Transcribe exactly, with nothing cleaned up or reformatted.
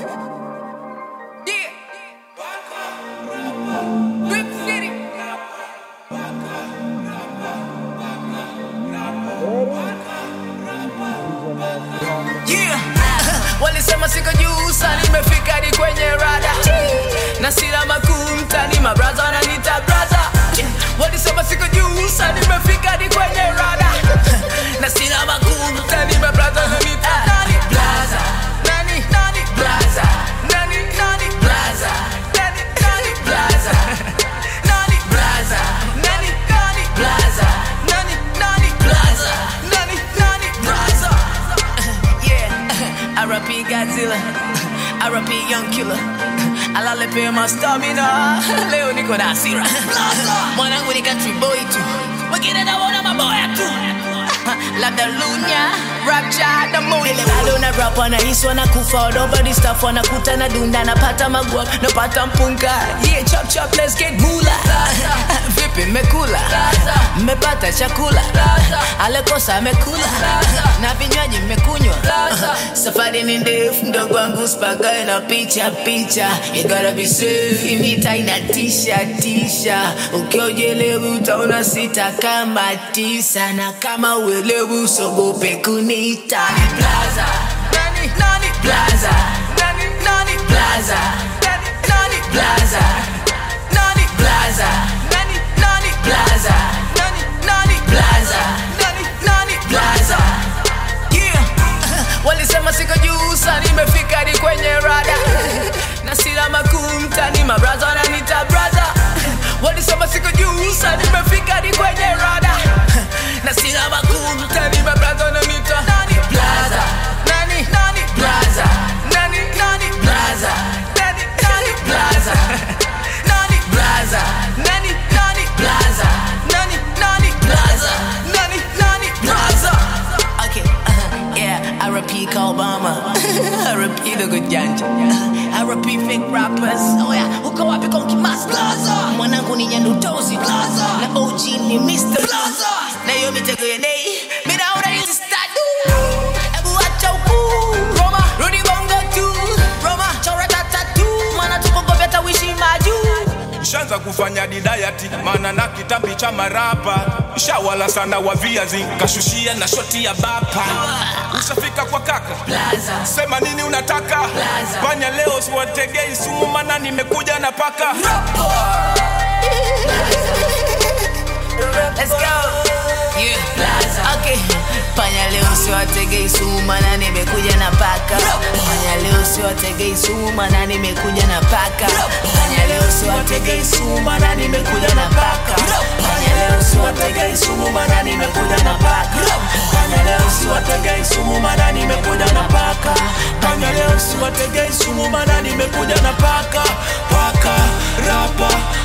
Yeah. Big city. Yeah. Walisema siko juu sana, nimefika hadi kwenye rada. Na sila makuu mtani, mabraza wananiita braza. Walisema siko juu sana, nimefika hadi kwenye rada. Na sila makuu mtani, mabraza wananiita nani braza. Nani nani braza. Nani nani braza. Nani nani braza. Nani braza. Nani nani braza. Nani nani braza. Nani nani braza. Yeah. R I P Godzilla, R I P Young Killer. Alale pe ma stamina. Leo niko na hasira. Mwanangu ni country boy tu, wengine naona maboya tu. Labda lunya, rapcha, the mood. Bado na rap wanahisi wanakufa, all over this stuff wanakuta na dunda. Napata magwap, napata mpunga. Yeah, chop chop, let's get mula. Vipi mekula, mmepata chakula. Alekosa mekula, na vinywaji mmekunywa. Safari ni ndefu, mdogo wangu spagae na picha picha. You gotta be safe, imita inatisha tisha. Ukiojelewi utaona sita kama tisa. Na kama uelewi usogope kunita Plaza, nani nani Plaza, nani nani Plaza, nani nani Plaza, nani Plaza, nani nani Plaza, nani nani Plaza, nani nani Plaza. Yeah. Walisema siko juu sana, nimefika hadi kwenye rada. Na sila makuu mtani, mabraza wananiita braza. Walisema siko juu sana, nimefika hadi kwenye rada. Na sila makuu mtani, mabraza wananiita nani Plaza. Nani nani Plaza. Nani nani Plaza. Nani nani Plaza. Nani Plaza. Nani nani Plaza. Nani nani Plaza. Nani nani Plaza. Okay, uh, yeah, R I P Obama. R I P the good janja. R I P fake rappers. Oh yeah, uko wapi konki mas Plaza. Mwanangu ni nyandutozi Plaza. Na O G ni Mister Plaza. Na yo mitego ya nei, mina una yuzi stadu. Ebu wacha uku Roma, Rudy Bongo tu Roma, chora tatatu. Mana tuko gobeta wishi maju. Shanza kufanya didayati, mana na kitambi cha marapa. Shawala sana wa viazi, kashushia na shoti ya bapa. Ushafika kwa kaka Plaza. Sema nini unataka Plaza. Fanya leo siwategei sumu, mana nimekuja na paka. Let's go. Yeah. Plaza. Okay. Fanya leo siwategei sumu, mana nimekuja na paka. Fanya leo siwategei sumu, mana nimekuja na paka. Fanya leo siwategei sumu, mana nimekuja na paka. Fanya leo siwategei sumu, mana nimekuja na paka. Fanya leo siwategei sumu, mana nimekuja na paka. Fanya leo siwategei sumu, mana nimekuja na paka. Paka, rapa